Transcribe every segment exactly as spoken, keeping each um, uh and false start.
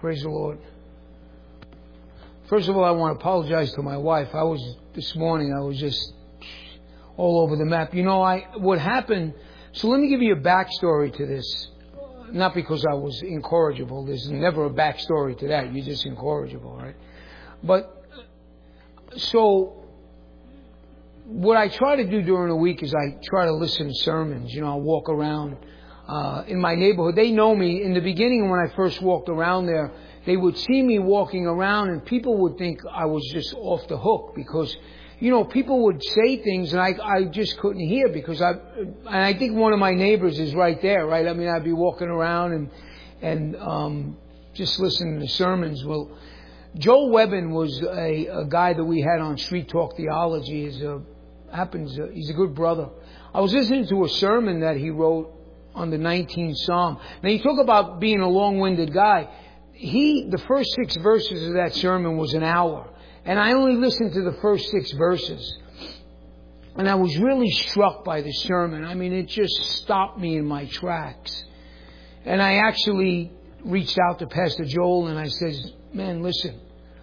Praise the Lord. First of all, I want to apologize to my wife. I was, this morning, I was just all over the map. You know, I, what happened, so let me give you a backstory to this. Not because I was incorrigible. There's never a backstory to that. You're just incorrigible, right? But, so, what I try to do during the week is I try to listen to sermons. You know, I walk around uh, in my neighborhood. They know me. In the beginning, when I first walked around there, they would see me walking around and people would think I was just off the hook because, you know, people would say things and I, I just couldn't hear because I, and I think one of my neighbors is right there, right? I mean, I'd be walking around and, and, um, just listening to sermons. Well, Joel Webbin was a, a guy that we had on Street Talk Theology. Is a, happens, uh, he's a good brother. I was listening to a sermon that he wrote on the nineteenth Psalm. Now, you talk about being a long-winded guy. He, the first six verses of that sermon was an hour. And I only listened to the first six verses. And I was really struck by the sermon. I mean, it just stopped me in my tracks. And I actually reached out to Pastor Joel and I says, man, listen,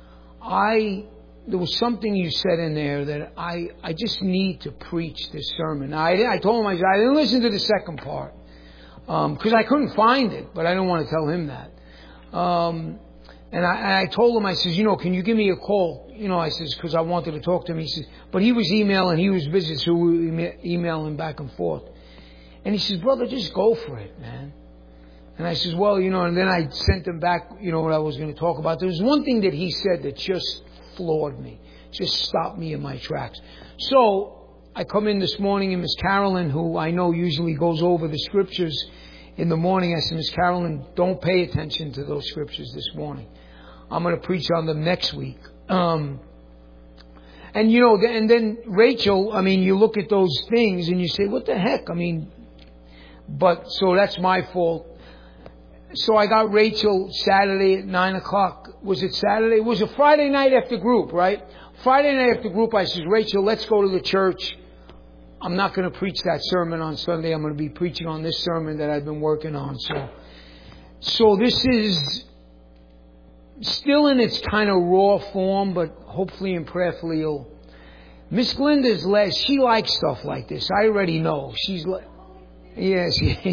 I, there was something you said in there that I, I just need to preach this sermon. Now, I, I told him, I said, I didn't listen to the second part. Um, cause I couldn't find it, but I don't want to tell him that. Um, and I, and I told him, I says, you know, can you give me a call? You know, I says, cause I wanted to talk to him. He says, but he was emailing, he was busy, so we were emailing back and forth. And he says, brother, just go for it, man. And I says, well, you know, and then I sent him back, you know, what I was going to talk about. There was one thing that he said that just floored me, just stopped me in my tracks. So I come in this morning and Miss Carolyn, who I know usually goes over the scriptures in the morning, I said, Miss Carolyn, don't pay attention to those scriptures this morning. I'm going to preach on them next week. Um, and, you know, and then Rachel, I mean, you look at those things and you say, what the heck? I mean, but so that's my fault. So I got Rachel Saturday at nine o'clock. Was it Saturday? It was a Friday night after group, right? Friday night after group, I said, Rachel, let's go to the church. I'm not going to preach that sermon on Sunday. I'm going to be preaching on this sermon that I've been working on. So, so this is still in its kind of raw form, but hopefully and prayerfully you'll. Miss Glinda's last, she likes stuff like this. I already know. She's like, yes,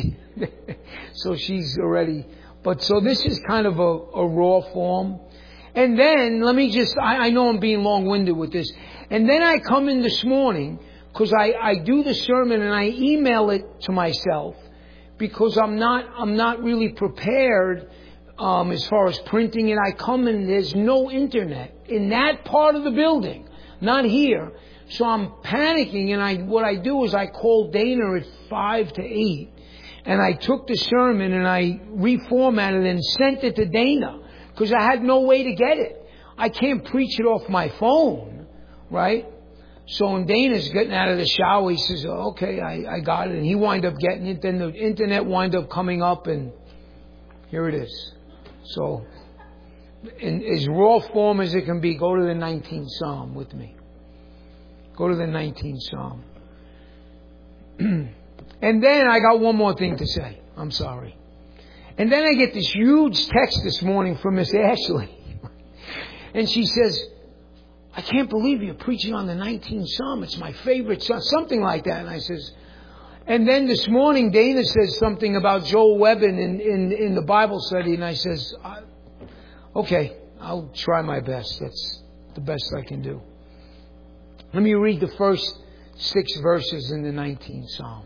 so she's already, but so this is kind of a, a raw form. And then, let me just, I, I know I'm being long-winded with this. And then I come in this morning, because I, I do the sermon and I email it to myself because I'm not I'm not really prepared um, as far as printing it. I come in, there's no internet in that part of the building, not here. So I'm panicking, and I what I do is I call Dana at five to eight, and I took the sermon and I reformatted and sent it to Dana because I had no way to get it. I can't preach it off my phone, right? So when Dana's getting out of the shower, he says, oh, okay, I, I got it. And he wind up getting it. Then the internet wind up coming up, and here it is. So in as raw form as it can be, go to the nineteenth Psalm with me. Go to the nineteenth Psalm. And then I got one more thing to say. I'm sorry. And then I get this huge text this morning from Miss Ashley. And she says, I can't believe you're preaching on the nineteenth Psalm. It's my favorite psalm. Something like that. And I says, and then this morning Dana says something about Joel Webbin in, in, in the Bible study. And I says, okay, I'll try my best. That's the best I can do. Let me read the first six verses in the nineteenth Psalm.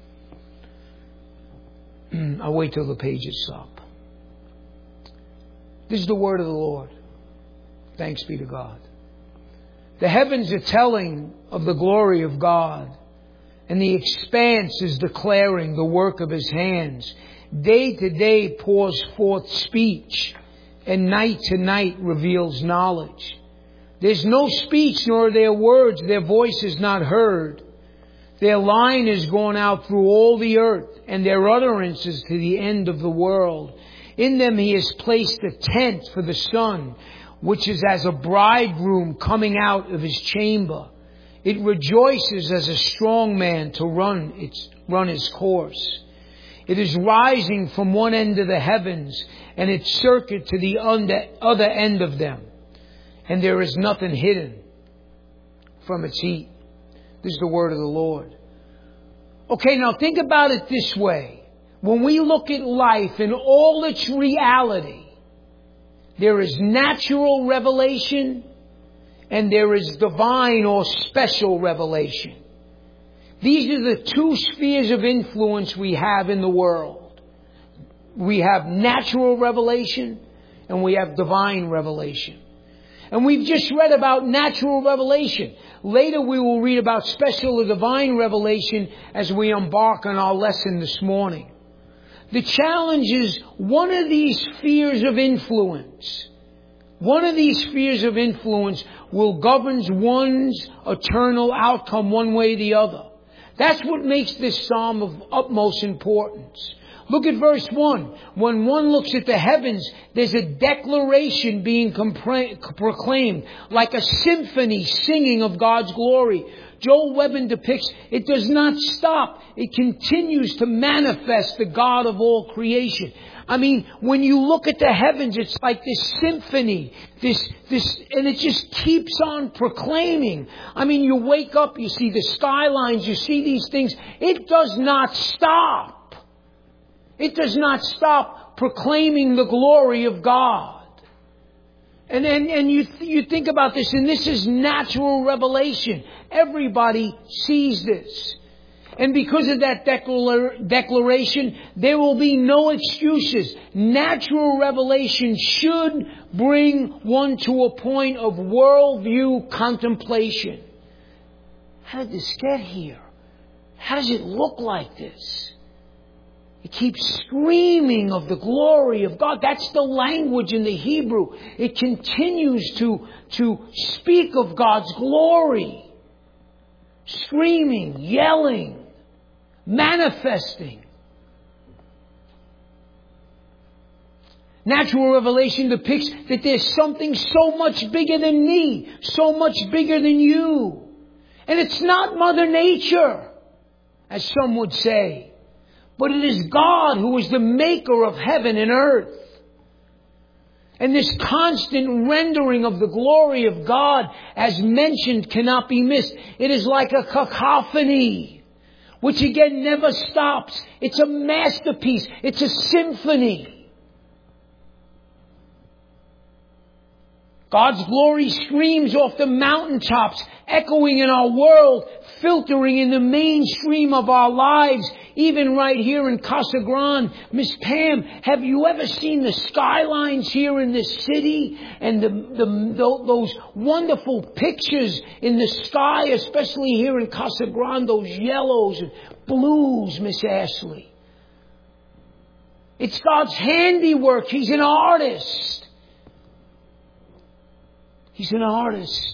I'll wait till the page is up. This is the word of the Lord. Thanks be to God. The heavens are telling of the glory of God, and the expanse is declaring the work of His hands. Day to day pours forth speech, and night to night reveals knowledge. There's no speech nor are there words, their voice is not heard. Their line is gone out through all the earth, and their utterances to the end of the world. In them He has placed a tent for the sun, which is as a bridegroom coming out of his chamber. It rejoices as a strong man to run its run his course. It is rising from one end of the heavens, and its circuit to the other end of them. And there is nothing hidden from its heat. This is the word of the Lord. Okay, now think about it this way. When we look at life in all its reality, there is natural revelation and there is divine or special revelation. These are the two spheres of influence we have in the world. We have natural revelation and we have divine revelation. And we've just read about natural revelation. Later we will read about special or divine revelation as we embark on our lesson this morning. The challenge is one of these spheres of influence. One of these spheres of influence will govern one's eternal outcome one way or the other. That's what makes this psalm of utmost importance. Look at verse one. When one looks at the heavens, there's a declaration being compra- proclaimed, like a symphony singing of God's glory. Joel Webbon depicts it does not stop. It continues to manifest the God of all creation. I mean, when you look at the heavens, it's like this symphony, this, this, and it just keeps on proclaiming. I mean, you wake up, you see the skylines, you see these things. It does not stop. It does not stop proclaiming the glory of God. And and, and you you think about this, and this is natural revelation. Everybody sees this. And because of that declar- declaration, there will be no excuses. Natural revelation should bring one to a point of worldview contemplation. How did this get here? How does it look like this? It keeps screaming of the glory of God. That's the language in the Hebrew. It continues to, to speak of God's glory. Screaming, yelling, manifesting. Natural revelation depicts that there's something so much bigger than me, so much bigger than you. And it's not Mother Nature, as some would say. But it is God who is the maker of heaven and earth. And this constant rendering of the glory of God, as mentioned, cannot be missed. It is like a cacophony, which again never stops. It's a masterpiece. It's a symphony. God's glory screams off the mountaintops, echoing in our world, filtering in the mainstream of our lives, even right here in Casa Grande. Miss Pam, have you ever seen the skylines here in this city and the, the, the, those wonderful pictures in the sky, especially here in Casa Grande, those yellows and blues, Miss Ashley? It's God's handiwork. He's an artist. He's an artist.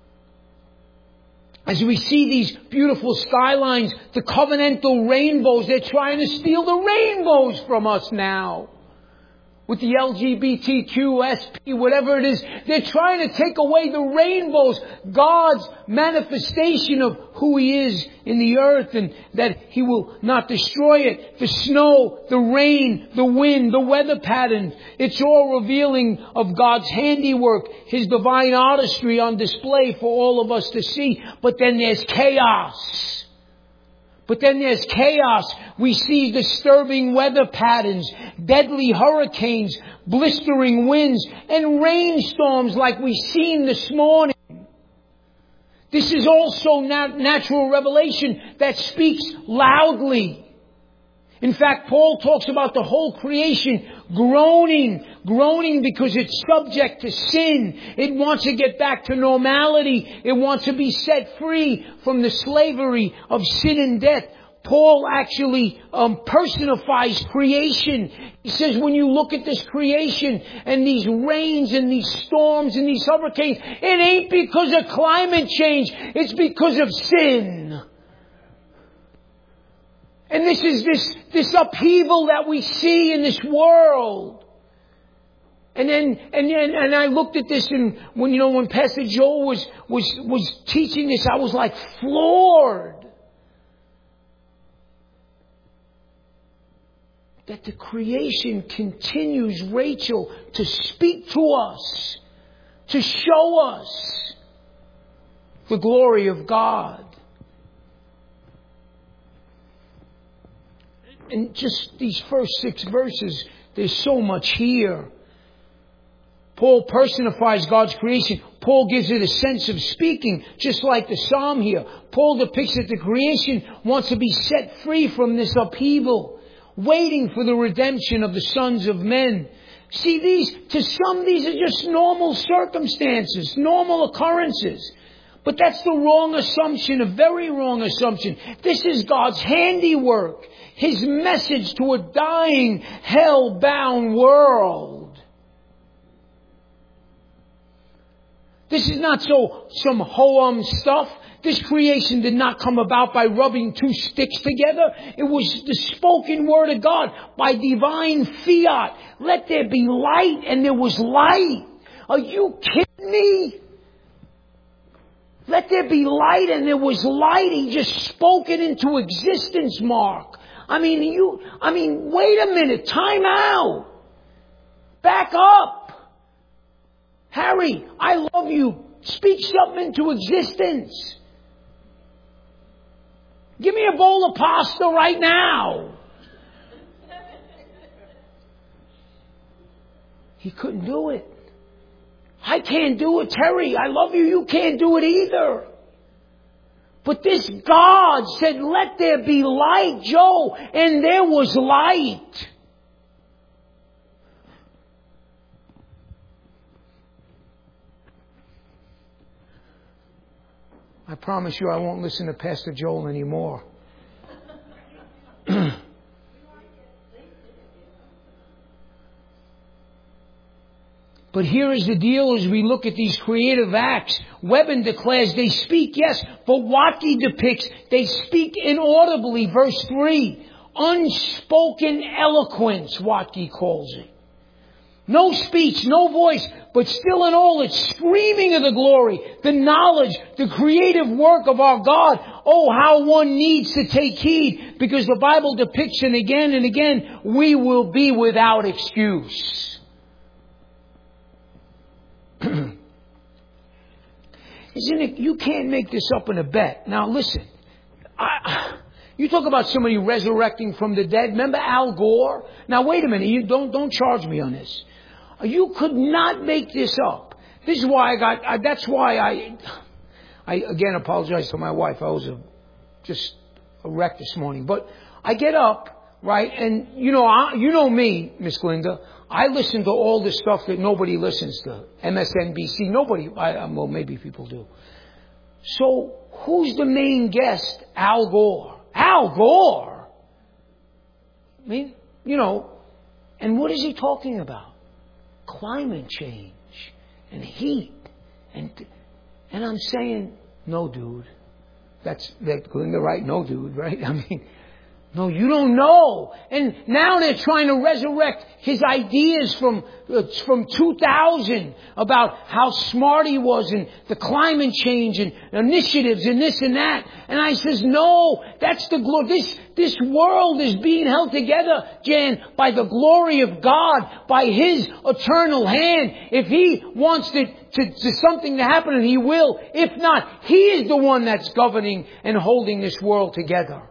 As we see these beautiful skylines, the covenantal rainbows, they're trying to steal the rainbows from us now. With the L G B T Q, S P, whatever it is, they're trying to take away the rainbows, God's manifestation of who He is in the earth and that He will not destroy it. The snow, the rain, the wind, the weather patterns, it's all revealing of God's handiwork, His divine artistry on display for all of us to see. But then there's chaos. But then there's chaos. We see disturbing weather patterns, deadly hurricanes, blistering winds, and rainstorms like we've seen this morning. This is also nat- natural revelation that speaks loudly. In fact, Paul talks about the whole creation groaning, groaning because it's subject to sin. It wants to get back to normality. It wants to be set free from the slavery of sin and death. Paul actually um, personifies creation. He says when you look at this creation and these rains and these storms and these hurricanes, it ain't because of climate change. It's because of sin. And this is this, this upheaval that we see in this world. And then, and then, and I looked at this, and when, you know, when Pastor Joel was, was, was teaching this, I was like floored. that the creation continues, Rachel, to speak to us, to show us the glory of God. And just these first six verses, there's so much here. Paul personifies God's creation. Paul gives it a sense of speaking, just like the psalm here. Paul depicts that the creation wants to be set free from this upheaval, waiting for the redemption of the sons of men. See, these, to some, these are just normal circumstances, normal occurrences. But that's the wrong assumption, a very wrong assumption. This is God's handiwork, His message to a dying, hell-bound world. This is not so some ho-um stuff. This creation did not come about by rubbing two sticks together. It was the spoken word of God by divine fiat. Let there be light, and there was light. Are you kidding me? Let there be light, and there was light. He just spoke it into existence, Mark. I mean, you, I mean, wait a minute. Time out. Back up. Harry, I love you. Speak something into existence. Give me a bowl of pasta right now. He couldn't do it. I can't do it, Terry. I love you. You can't do it either. But this God said, let there be light, Joe. And there was light. I promise you I won't listen to Pastor Joel anymore. But here is the deal as we look at these creative acts. Webben declares they speak, yes, but Watke depicts they speak inaudibly. Verse three, unspoken eloquence, Watke calls it. No speech, no voice, but still in all it's screaming of the glory, the knowledge, the creative work of our God. Oh, how one needs to take heed, because the Bible depicts it again and again, we will be without excuse. Isn't it? You can't make this up in a bet. Now listen, I, you talk about somebody resurrecting from the dead. Remember Al Gore? Now wait a minute. You don't don't charge me on this. You could not make this up. This is why I got. I, that's why I. I again apologize to my wife. I was a, just a wreck this morning. But I get up, right, and you know, I, you know me, Miss Glinda. I listen to all the stuff that nobody listens to. M S N B C, nobody, I, well, maybe people do. So, who's the main guest? Al Gore. Al Gore! I mean, you know, and what is he talking about? Climate change and heat. And and I'm saying, no, dude. That's, that's Glinda, right? No, dude, right? I mean... No, you don't know. And now they're trying to resurrect his ideas from uh, from two thousand about how smart he was and the climate change and initiatives and this and that. And I says, no, that's the glory. This this world is being held together, Jan, by the glory of God, by His eternal hand. If He wants to, to, to something to happen, and He will. If not, He is the one that's governing and holding this world together.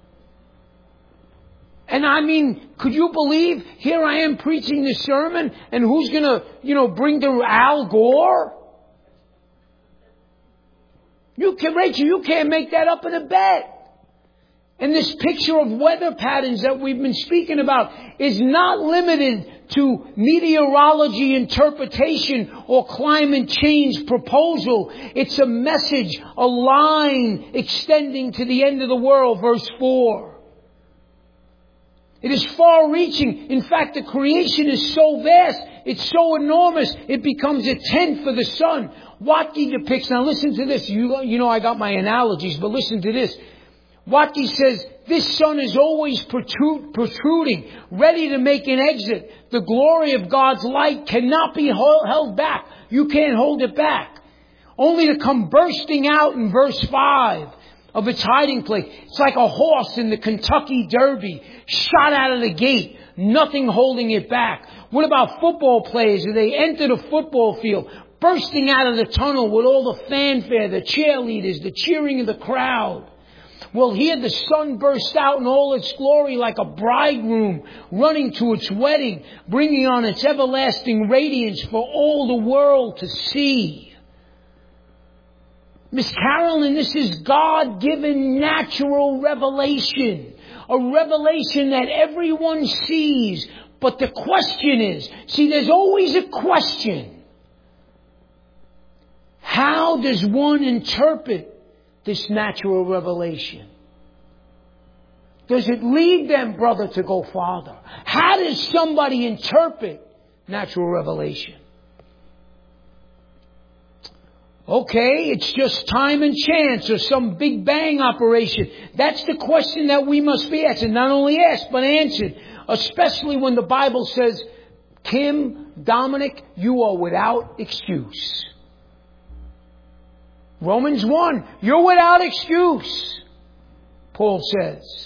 And I mean, could you believe here I am preaching this sermon, and who's going to, you know, bring the Al Gore? You can, Rachel, you can't make that up in a bet. And this picture of weather patterns that we've been speaking about is not limited to meteorology interpretation or climate change proposal. It's a message, a line extending to the end of the world, verse four. It is far-reaching. In fact, the creation is so vast, it's so enormous, it becomes a tent for the sun. Watke depicts, now listen to this, you, you know I got my analogies, but listen to this. Watke says, this sun is always protrude, protruding, ready to make an exit. The glory of God's light cannot be held back. You can't hold it back. Only to come bursting out in verse five. of its hiding place. It's like a horse in the Kentucky Derby, shot out of the gate, nothing holding it back. What about football players as they enter the football field, bursting out of the tunnel with all the fanfare, the cheerleaders, the cheering of the crowd? Well, here the sun bursts out in all its glory like a bridegroom running to its wedding, bringing on its everlasting radiance for all the world to see. Miss Carolyn, this is God-given natural revelation. A revelation that everyone sees. But the question is, see, there's always a question. How does one interpret this natural revelation? Does it lead them, brother, to go farther? How does somebody interpret natural revelation? Okay, it's just time and chance or some big bang operation. That's the question that we must be asked. And not only asked, but answered. Especially when the Bible says, Kim, Dominic, you are without excuse. Romans one, you're without excuse, Paul says.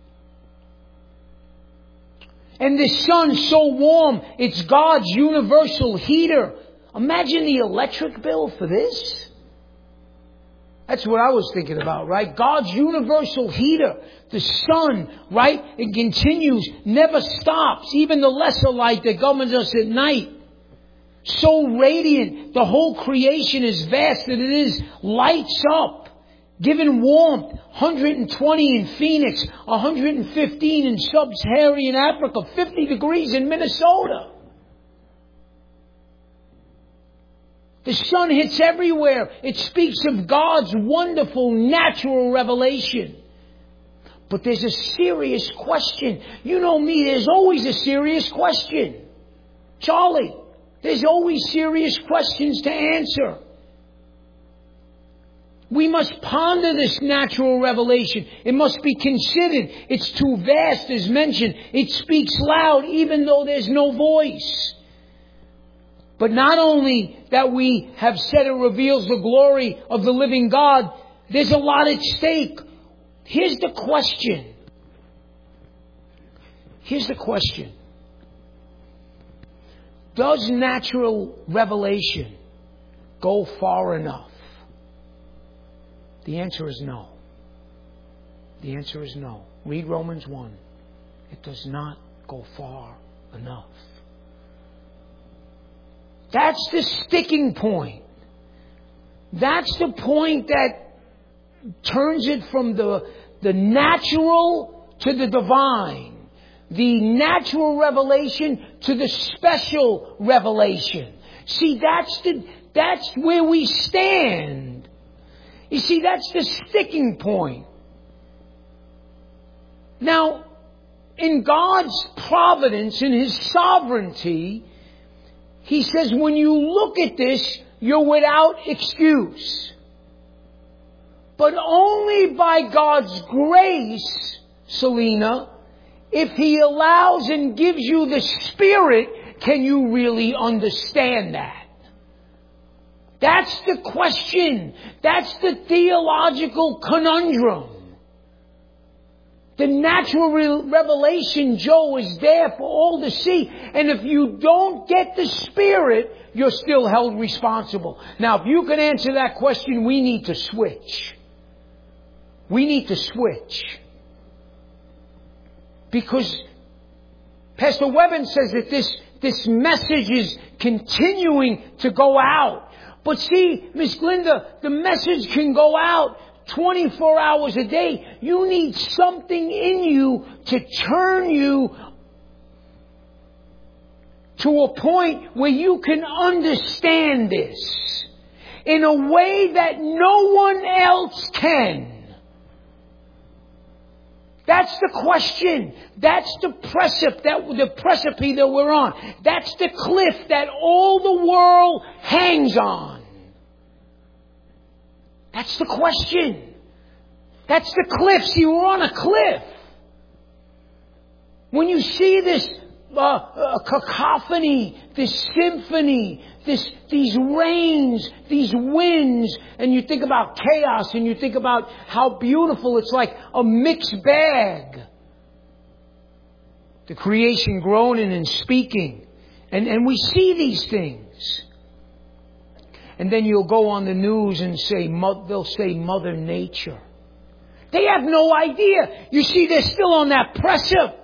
And the sun's so warm, it's God's universal heater. Imagine the electric bill for this. That's what I was thinking about, right? God's universal heater. The sun, right? It continues, never stops. Even the lesser light that governs us at night. So radiant, the whole creation is vast that it is lights up, giving warmth. one hundred twenty in Phoenix, one hundred fifteen in sub-Saharan Africa, fifty degrees in Minnesota. The sun hits everywhere. It speaks of God's wonderful natural revelation. But there's a serious question. You know me, there's always a serious question. Charlie. There's always serious questions to answer. We must ponder this natural revelation. It must be considered. It's too vast, as mentioned. It speaks loud, even though there's no voice. But not only that we have said it reveals the glory of the living God, there's a lot at stake. Here's the question. Here's the question. Does natural revelation go far enough? The answer is no. The answer is no. Read Romans one. It does not go far enough. That's the sticking point. That's the point that turns it from the, the natural to the divine. The natural revelation to the special revelation. See, that's the, that's where we stand. You see, that's the sticking point. Now, in God's providence, in His sovereignty, He says when you look at this, you're without excuse. But only by God's grace, Selena, if He allows and gives you the Spirit, can you really understand that? That's the question. That's the theological conundrum. The natural re- revelation, Joe, is there for all to see. And if you don't get the Spirit, you're still held responsible. Now, if you can answer that question, we need to switch. We need to switch. Because Pastor Webben says that this, this message is continuing to go out. But see, Miss Glinda, the message can go out twenty-four hours a day. You need something in you to turn you to a point where you can understand this in a way that no one else can. That's the question. That's the precipice that the precipice that we're on. That's the cliff that all the world hangs on. That's the question. That's the cliff. See, we're on a cliff. When you see this uh, uh, cacophony, this symphony, this, these rains, these winds, and you think about chaos, and you think about how beautiful it's like a mixed bag. The creation groaning and speaking. And, and we see these things. And then you'll go on the news and say, they'll say Mother Nature. They have no idea. You see, they're still on that precipice.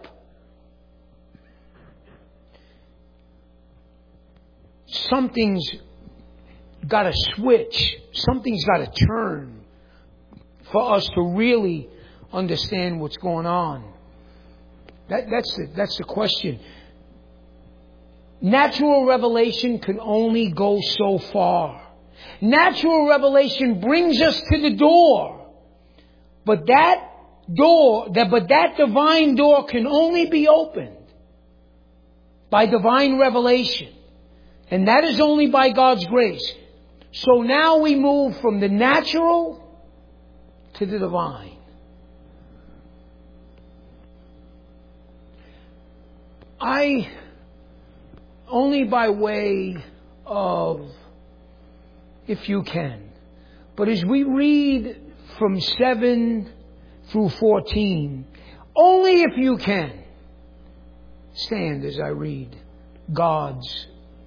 Something's got to switch. Something's got to turn for us to really understand what's going on. That, that's the, that's the question. Natural revelation can only go so far. Natural revelation brings us to the door. But that door, that, but that divine door can only be opened by divine revelation. And that is only by God's grace. So now we move from the natural to the divine. I, only by way of, if you can, but as we read from seven through fourteen, only if you can, stand as I read God's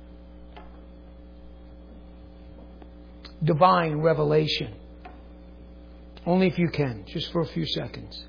divine revelation. Only if you can, just for a few seconds.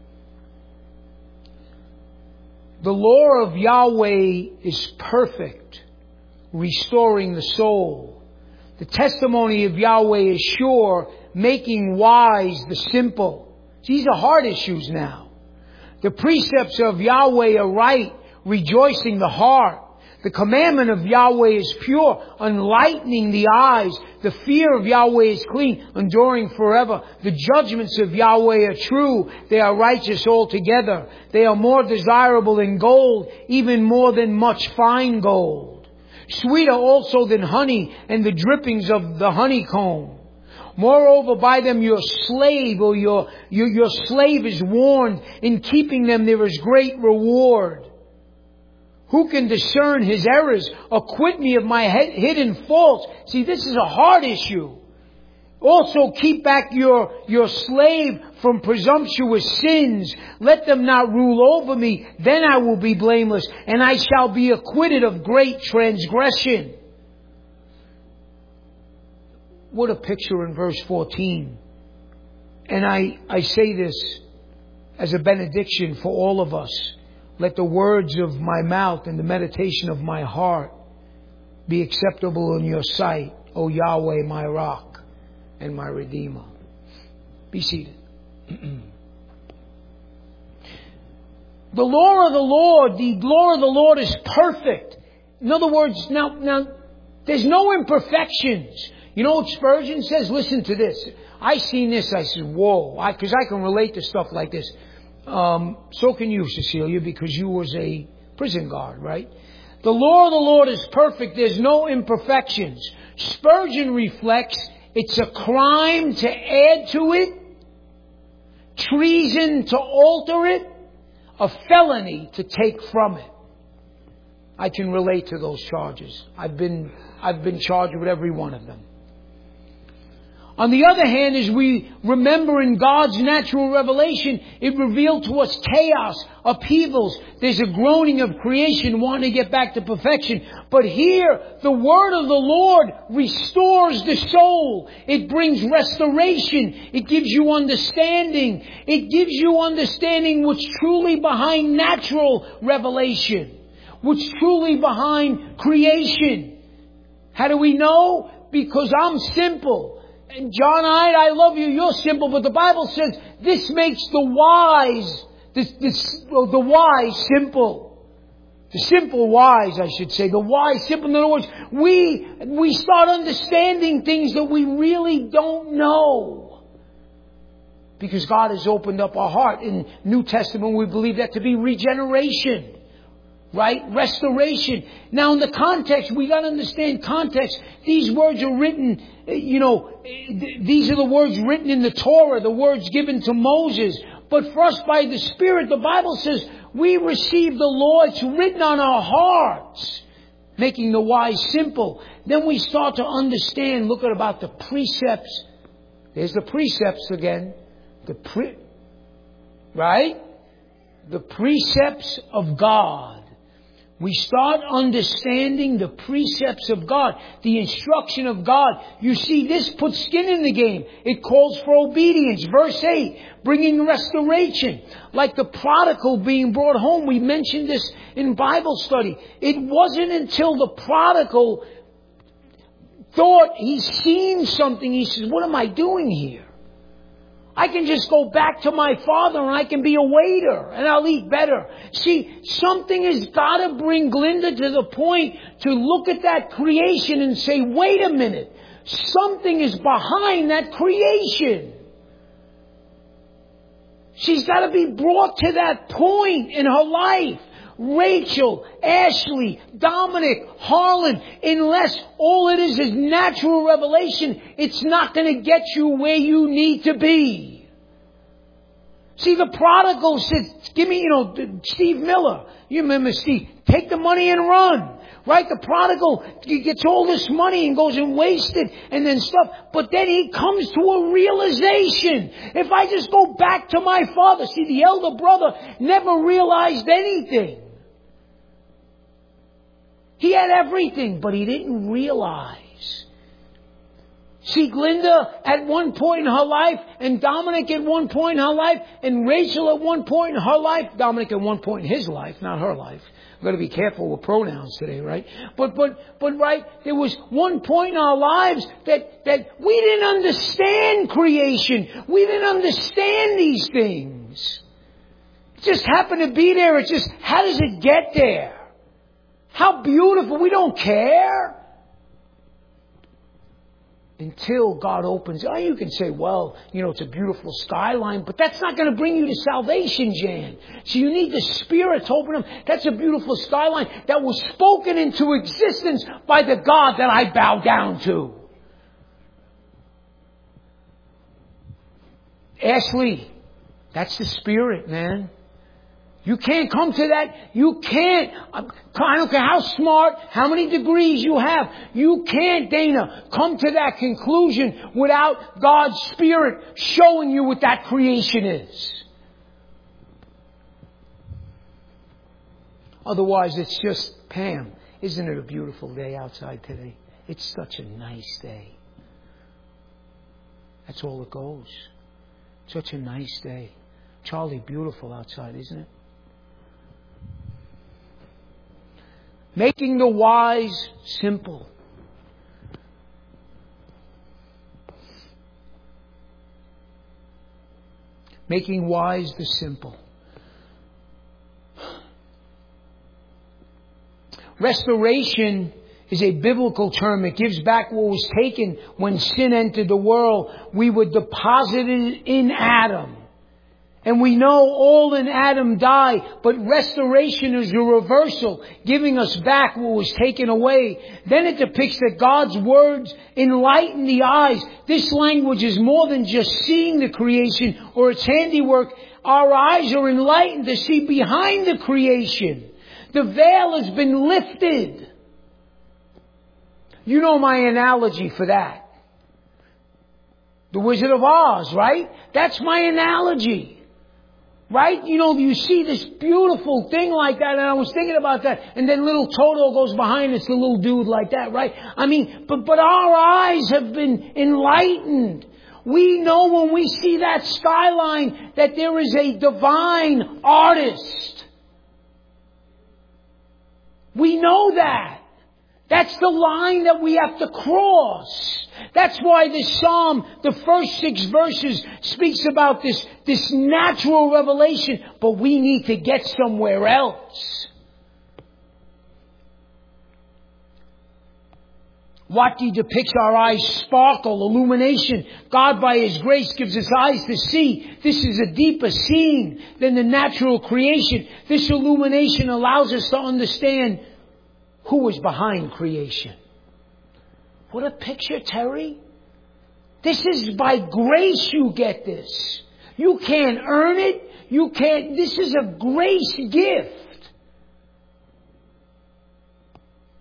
The law of Yahweh is perfect, restoring the soul. The testimony of Yahweh is sure, making wise the simple. These are hard issues now. The precepts of Yahweh are right, rejoicing the heart. The commandment of Yahweh is pure, enlightening the eyes. The fear of Yahweh is clean, enduring forever. The judgments of Yahweh are true. They are righteous altogether. They are more desirable than gold, even more than much fine gold. Sweeter also than honey and the drippings of the honeycomb. Moreover, by them your slave or your, your, your slave is warned. In keeping them there is great reward. Who can discern his errors? Acquit me of my hidden faults. See, this is a hard issue. Also keep back your, your slave from presumptuous sins. Let them not rule over me. Then I will be blameless, and I shall be acquitted of great transgression. What a picture in verse fourteen. And I, I say this as a benediction for all of us. Let the words of my mouth and the meditation of my heart be acceptable in your sight, O Yahweh, my rock and my redeemer. Be seated. The law of the Lord, the law of the Lord is perfect. In other words, now, now, there's no imperfections. You know what Spurgeon says? Listen to this. I seen this. I said, whoa, because I, I can relate to stuff like this. Um, so can you, Cecilia, because you was a prison guard, right? The law of the Lord is perfect. There's no imperfections. Spurgeon reflects it's a crime to add to it, treason to alter it, a felony to take from it. I can relate to those charges. I've been, I've been charged with every one of them. On the other hand, as we remember in God's natural revelation, it revealed to us chaos, upheavals. There's a groaning of creation wanting to get back to perfection. But here, the word of the Lord restores the soul. It brings restoration. It gives you understanding. It gives you understanding what's truly behind natural revelation. What's truly behind creation. How do we know? Because I'm simple. And John, I, I love you, you're simple, but the Bible says this makes the wise, this, this, the wise simple. The simple wise, I should say. The wise simple. In other words, we, we start understanding things that we really don't know. Because God has opened up our heart. In New Testament, we believe that to be regeneration. Right? Restoration. Now in the context, we got to understand context. These words are written, you know, these are the words written in the Torah, the words given to Moses. But for us by the Spirit, the Bible says we receive the law. It's written on our hearts. Making the wise simple. Then we start to understand, look at about the precepts. There's the precepts again. The pre, right? The precepts of God. We start understanding the precepts of God, the instruction of God. You see, this puts skin in the game. It calls for obedience. Verse eight, bringing restoration. Like the prodigal being brought home. We mentioned this in Bible study. It wasn't until the prodigal thought he's seen something. He says, what am I doing here? I can just go back to my father and I can be a waiter and I'll eat better. See, something has got to bring Glinda to the point to look at that creation and say, wait a minute, something is behind that creation. She's got to be brought to that point in her life. Rachel, Ashley, Dominic, Harlan, unless all it is is natural revelation, it's not going to get you where you need to be. See, the prodigal said, give me, you know, Steve Miller. You remember Steve? Take the money and run. Right? The prodigal gets all this money and goes and wastes it and then stuff. But then he comes to a realization. If I just go back to my father. See, the elder brother never realized anything. He had everything, but he didn't realize. See, Glinda at one point in her life, and Dominic at one point in her life, and Rachel at one point in her life, Dominic at one point in his life, not her life. We've got to be careful with pronouns today, right? But, but, but, right, there was one point in our lives that, that we didn't understand creation. We didn't understand these things. It just happened to be there. It's just, how does it get there? How beautiful. We don't care. Until God opens. Oh, you can say, well, you know, it's a beautiful skyline, but that's not going to bring you to salvation, Jan. So you need the Spirit to open them. That's a beautiful skyline that was spoken into existence by the God that I bow down to. Ashley, that's the Spirit, man. You can't come to that. You can't. I don't care how smart, how many degrees you have. You can't, Dana, come to that conclusion without God's Spirit showing you what that creation is. Otherwise, it's just, Pam, isn't it a beautiful day outside today? It's such a nice day. That's all it goes. Such a nice day. Charlie, beautiful outside, isn't it? Making the wise simple. Making wise the simple. Restoration is a biblical term. It gives back what was taken when sin entered the world. We were deposited in Adam. And we know all in Adam die, but restoration is a reversal, giving us back what was taken away. Then it depicts that God's words enlighten the eyes. This language is more than just seeing the creation or its handiwork. Our eyes are enlightened to see behind the creation. The veil has been lifted. You know my analogy for that. The Wizard of Oz, right? That's my analogy. Right? You know, you see this beautiful thing like that, and I was thinking about that, and then little Toto goes behind us, the little dude like that, right? I mean, but, but our eyes have been enlightened. We know when we see that skyline that there is a divine artist. We know that. That's the line that we have to cross. That's why this psalm, the first six verses, speaks about this, this natural revelation. But we need to get somewhere else. Wati depicts our eyes sparkle, illumination. God by His grace gives us eyes to see. This is a deeper seeing than the natural creation. This illumination allows us to understand who was behind creation. What a picture, Terry. This is by grace you get this. You can't earn it. You can't. This is a grace gift.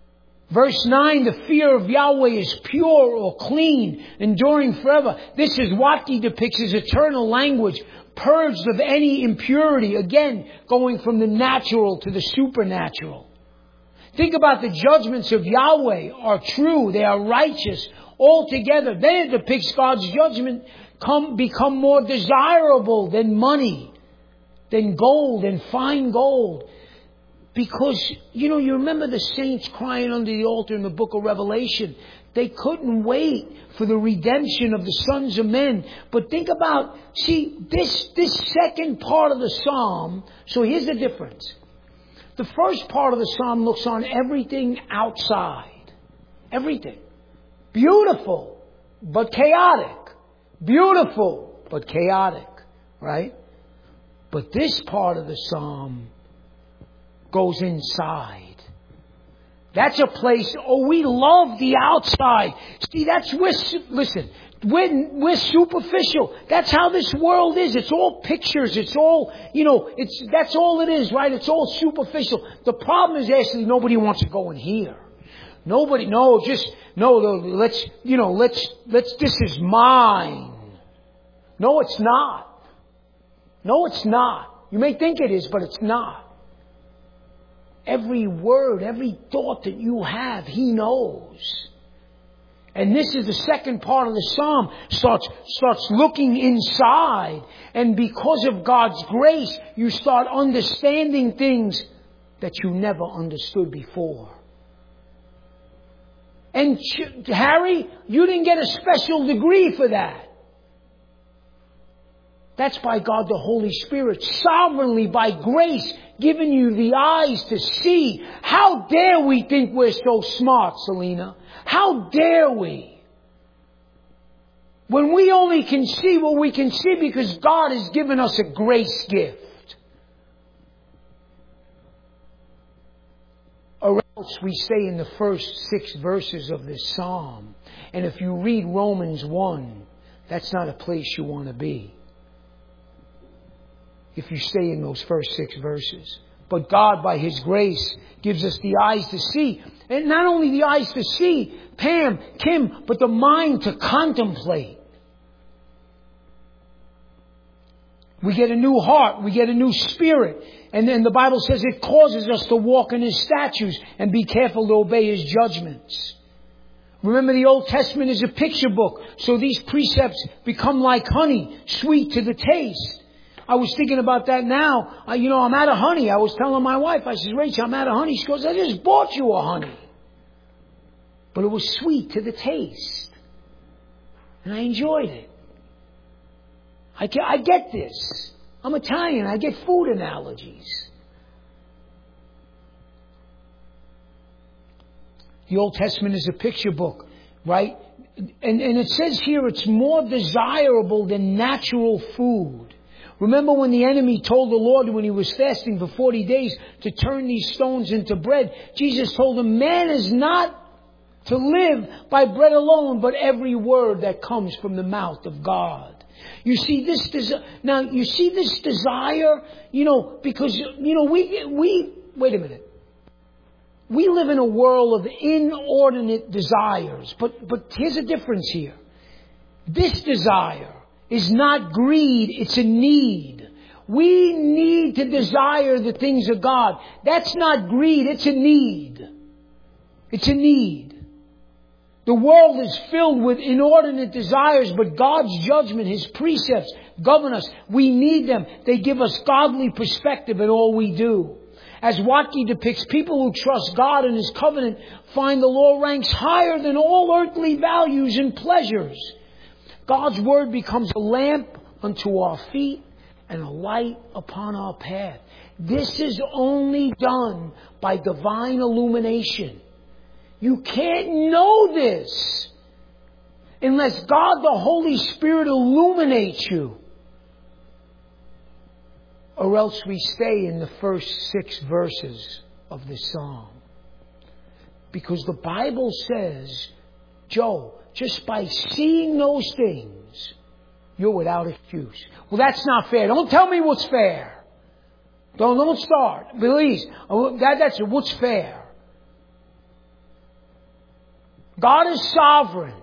Verse nine, the fear of Yahweh is pure or clean, enduring forever. This is what he depicts as eternal language, purged of any impurity. Again, going from the natural to the supernatural. Think about the judgments of Yahweh are true. They are righteous altogether. Then it depicts God's judgment come, become more desirable than money, than gold and fine gold. Because, you know, you remember the saints crying under the altar in the book of Revelation. They couldn't wait for the redemption of the sons of men. But think about, see, this, this second part of the psalm. So here's the difference. The first part of the psalm looks on everything outside. Everything. Beautiful, but chaotic. Beautiful, but chaotic. Right? But this part of the psalm goes inside. That's a place, oh, we love the outside. See, that's where, listen, we're, we're superficial. That's how this world is. It's all pictures. It's all, you know, it's, that's all it is, right? It's all superficial. The problem is actually nobody wants to go in here. Nobody, no, just, no, let's, you know, let's, let's, this is mine. No, it's not. No, it's not. You may think it is, but it's not. Every word, every thought that you have, He knows. And this is the second part of the psalm. Starts, starts looking inside. And because of God's grace, you start understanding things that you never understood before. And Harry, you didn't get a special degree for that. That's by God the Holy Spirit, sovereignly by grace, giving you the eyes to see. How dare we think we're so smart, Selena? How dare we? When we only can see what we can see because God has given us a grace gift. Or else we say in the first six verses of this psalm, and if you read Romans one, that's not a place you want to be. If you stay in those first six verses. But God, by His grace, gives us the eyes to see. And not only the eyes to see, Pam, Kim, but the mind to contemplate. We get a new heart. We get a new spirit. And then the Bible says it causes us to walk in His statutes and be careful to obey His judgments. Remember, the Old Testament is a picture book. So these precepts become like honey, sweet to the taste. I was thinking about that now. Uh, you know, I'm out of honey. I was telling my wife, I said, Rachel, I'm out of honey. She goes, I just bought you a honey. But it was sweet to the taste. And I enjoyed it. I, get, I get this. I'm Italian. I get food analogies. The Old Testament is a picture book, right? And, and it says here it's more desirable than natural food. Remember when the enemy told the Lord when He was fasting for forty days to turn these stones into bread? Jesus told him, man is not to live by bread alone, but every word that comes from the mouth of God. You see this desire, now you see this desire, you know, because, you know, we, we, wait a minute. We live in a world of inordinate desires, but, but here's a difference here. This desire is not greed, it's a need. We need to desire the things of God. That's not greed, it's a need. It's a need. The world is filled with inordinate desires, but God's judgment, His precepts govern us. We need them. They give us godly perspective in all we do. As Watke depicts, people who trust God and His covenant find the law ranks higher than all earthly values and pleasures. God's Word becomes a lamp unto our feet and a light upon our path. This is only done by divine illumination. You can't know this unless God the Holy Spirit illuminates you. Or else we stay in the first six verses of this psalm. Because the Bible says, Joe, just by seeing those things, you're without excuse. Well, that's not fair. Don't tell me what's fair. Don't, don't start. Please. That, that's what's fair. God is sovereign.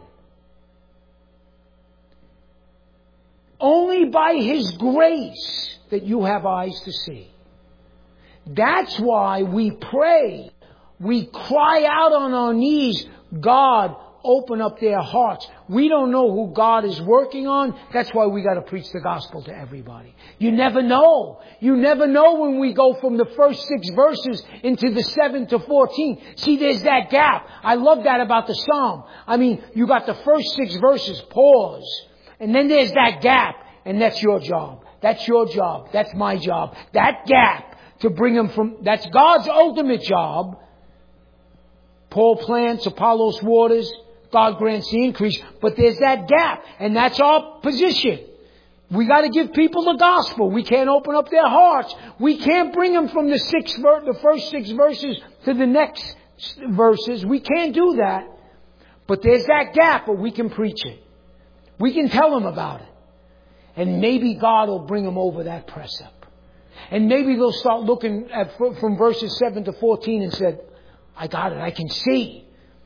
Only by His grace that you have eyes to see. That's why we pray. We cry out on our knees, God, open up their hearts. We don't know who God is working on. That's why we got to preach the gospel to everybody. You never know. You never know when we go from the first six verses into the seven to fourteen. See, there's that gap. I love that about the Psalm. I mean, you got the first six verses, pause. And then there's that gap. And that's your job. That's your job. That's my job. That gap to bring them from, that's God's ultimate job. Paul plants, Apollos waters, God grants the increase. But there's that gap. And that's our position. We got to give people the gospel. We can't open up their hearts. We can't bring them from the six, ver- the first six verses to the next verses. We can't do that. But there's that gap where we can preach it. We can tell them about it. And maybe God will bring them over that precept. And maybe they'll start looking at from verses seven to fourteen and said, I got it. I can see.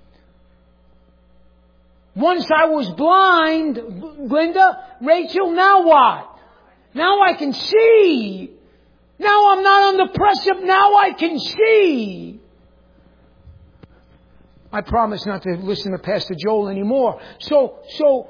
Once I was blind, Glenda, Rachel, now what? Now I can see. Now I'm not on the precept. Now I can see. I promise not to listen to Pastor Joel anymore. So, so,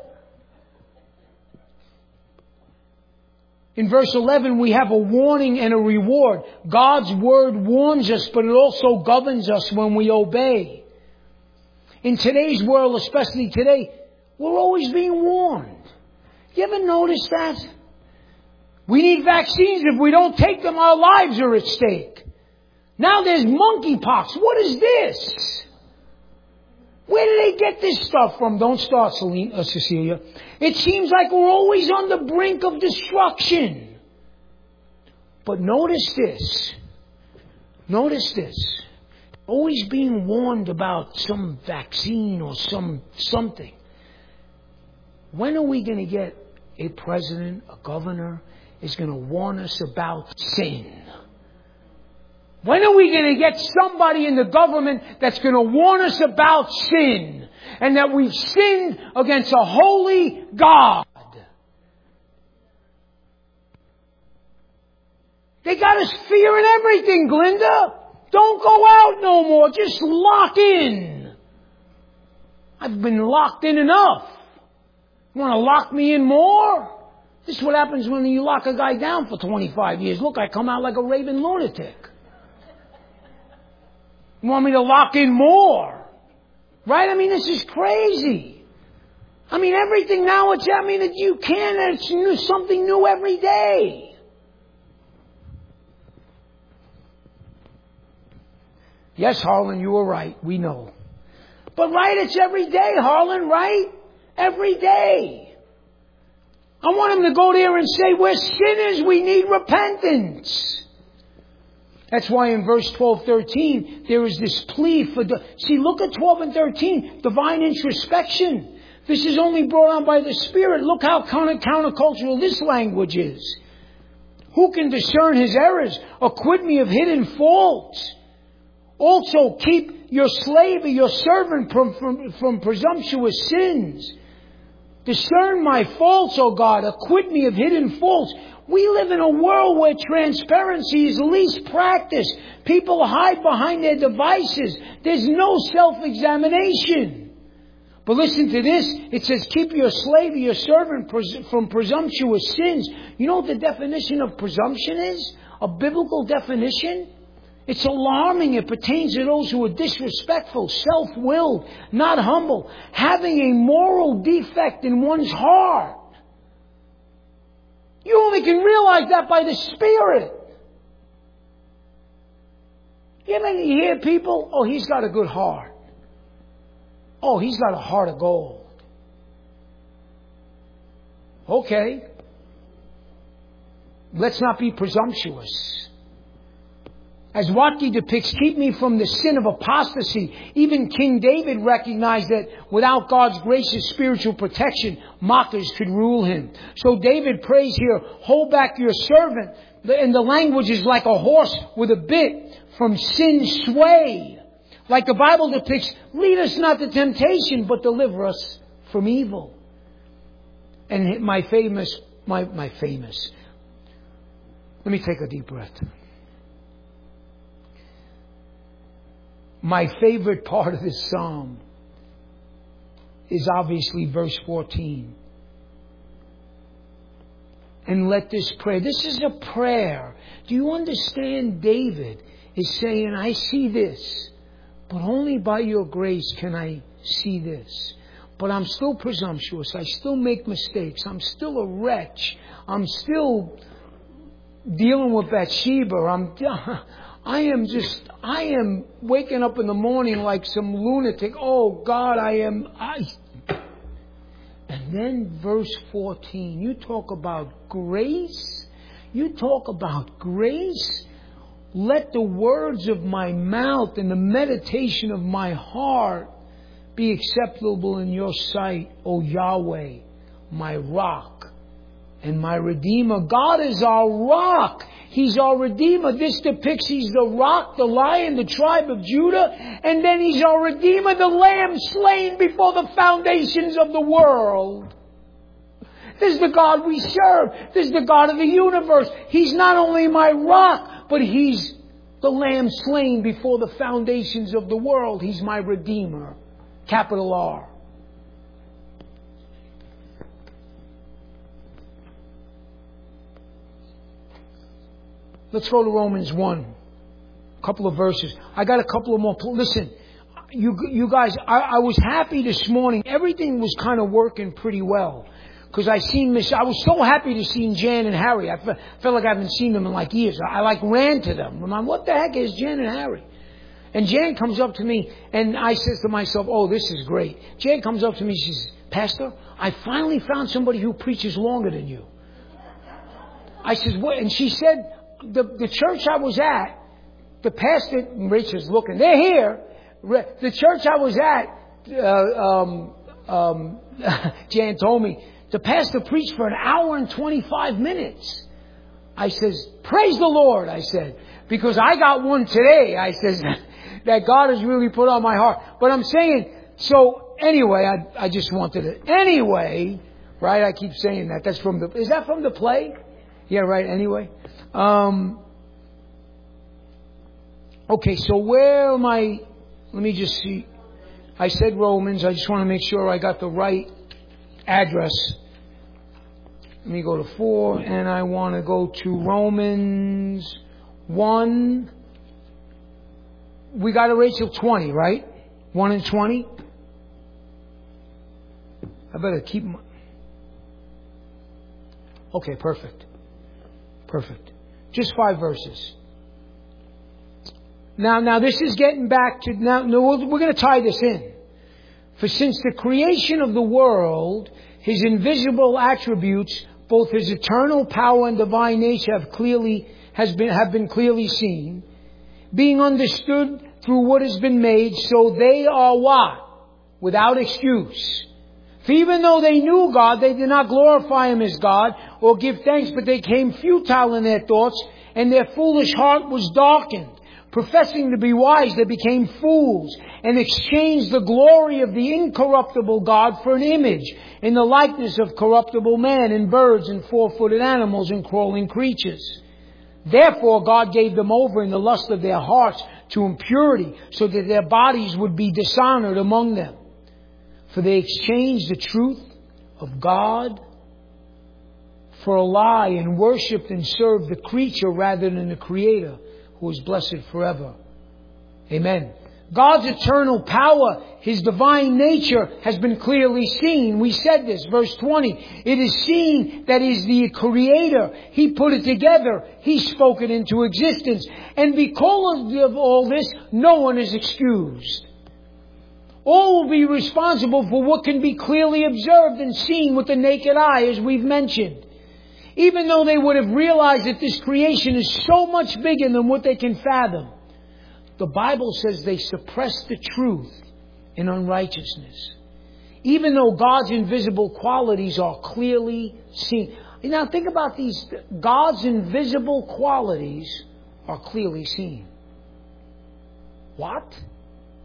in verse eleven, we have a warning and a reward. God's word warns us, but it also governs us when we obey. In today's world, especially today, we're always being warned. You ever notice that? We need vaccines. If we don't take them, our lives are at stake. Now there's monkeypox. What is this? Where do they get this stuff from? Don't start, Cecilia. It seems like we're always on the brink of destruction. But notice this. Notice this. Always being warned about some vaccine or some something. When are we going to get a president, a governor, is going to warn us about sin? When are we going to get somebody in the government that's going to warn us about sin and that we've sinned against a holy God? They got us fearing everything, Glenda. Don't go out no more. Just lock in. I've been locked in enough. You want to lock me in more? This is what happens when you lock a guy down for twenty-five years. Look, I come out like a raving lunatic. You want me to lock in more? Right? I mean, this is crazy. I mean, everything now, it's, I mean, you can, it's new, something new every day. Yes, Harlan, you were right. We know. But right, it's every day, Harlan, right? Every day. I want him to go there and say, we're sinners, we need repentance. That's why in verse twelve, thirteen, there is this plea for the... See, look at twelve and thirteen. Divine introspection. This is only brought on by the Spirit. Look how counter- countercultural this language is. Who can discern his errors? Acquit me of hidden faults. Also, keep your slave or your servant from, from, from presumptuous sins. Discern my faults, O God. Acquit me of hidden faults. We live in a world where transparency is least practiced. People hide behind their devices. There's no self-examination. But listen to this. It says, keep your slave or your servant pres- from presumptuous sins. You know what the definition of presumption is? A biblical definition? It's alarming. It pertains to those who are disrespectful, self-willed, not humble, having a moral defect in one's heart. You only can realize that by the Spirit. You ever hear people, oh, he's got a good heart. Oh, he's got a heart of gold. Okay. Let's not be presumptuous. As Watke depicts, keep me from the sin of apostasy. Even King David recognized that without God's gracious spiritual protection, mockers could rule him. So David prays here, hold back your servant. And the language is like a horse with a bit from sin's sway. Like the Bible depicts, lead us not to temptation, but deliver us from evil. And my famous, my, my famous, let me take a deep breath. My favorite part of this psalm is obviously verse fourteen. And let this prayer, this is a prayer. Do you understand? David is saying, I see this, but only by your grace can I see this. But I'm still presumptuous. I still make mistakes. I'm still a wretch. I'm still dealing with Bathsheba. I'm, I am just, I am waking up in the morning like some lunatic. Oh God, I am, I... And then verse fourteen, you talk about grace. You talk about grace. Let the words of my mouth and the meditation of my heart be acceptable in your sight, O Yahweh, my rock and my redeemer. God is our rock. He's our redeemer. This depicts He's the rock, the lion, the tribe of Judah. And then He's our redeemer, the lamb slain before the foundations of the world. This is the God we serve. This is the God of the universe. He's not only my rock, but He's the lamb slain before the foundations of the world. He's my redeemer. Capital R. Let's go to Romans one. A couple of verses. I got a couple of more. Listen, you you guys, I, I was happy this morning. Everything was kind of working pretty well. Because I seen Miss, I was so happy to see Jan and Harry. I felt, felt like I haven't seen them in like years. I, I like ran to them. I'm like, what the heck is Jan and Harry? And Jan comes up to me and I says to myself, oh, this is great. Jan comes up to me, she says, Pastor, I finally found somebody who preaches longer than you. I says, what? And she said, the, the church I was at, the pastor, Rachel's looking, they're here. The church I was at, uh, um, um, Jan told me, the pastor preached for an hour and twenty-five minutes. I says, praise the Lord, I said, because I got one today. I says, that God has really put on my heart. But I'm saying, so anyway, I, I just wanted to, anyway, right? I keep saying that. That's from the, is that from the play? Yeah, right, anyway. Um, okay, so where am I? Let me just see. I said Romans. I just want to make sure I got the right address. Let me go to four, and I want to go to Romans one. We got to Rachel twenty, right? one and twenty. I better keep my... Okay, perfect. Perfect. Just five verses. Now, now this is getting back to... Now, no, we're going to tie this in. For since the creation of the world, His invisible attributes, both His eternal power and divine nature, have clearly has been have been clearly seen, being understood through what has been made, so they are what? Without excuse. For even though they knew God, they did not glorify Him as God or give thanks, but they became futile in their thoughts, and their foolish heart was darkened. Professing to be wise, they became fools and exchanged the glory of the incorruptible God for an image in the likeness of corruptible man and birds and four-footed animals and crawling creatures. Therefore God gave them over in the lust of their hearts to impurity, so that their bodies would be dishonored among them. For they exchanged the truth of God for a lie and worshipped and served the creature rather than the Creator, who is blessed forever. Amen. God's eternal power, His divine nature, has been clearly seen. We said this, verse twenty. It is seen that He's the Creator. He put it together. He spoke it into existence. And because of all this, no one is excused. All will be responsible for what can be clearly observed and seen with the naked eye, as we've mentioned. Even though they would have realized that this creation is so much bigger than what they can fathom, the Bible says they suppress the truth in unrighteousness. Even though God's invisible qualities are clearly seen. Now think about these. God's invisible qualities are clearly seen. What?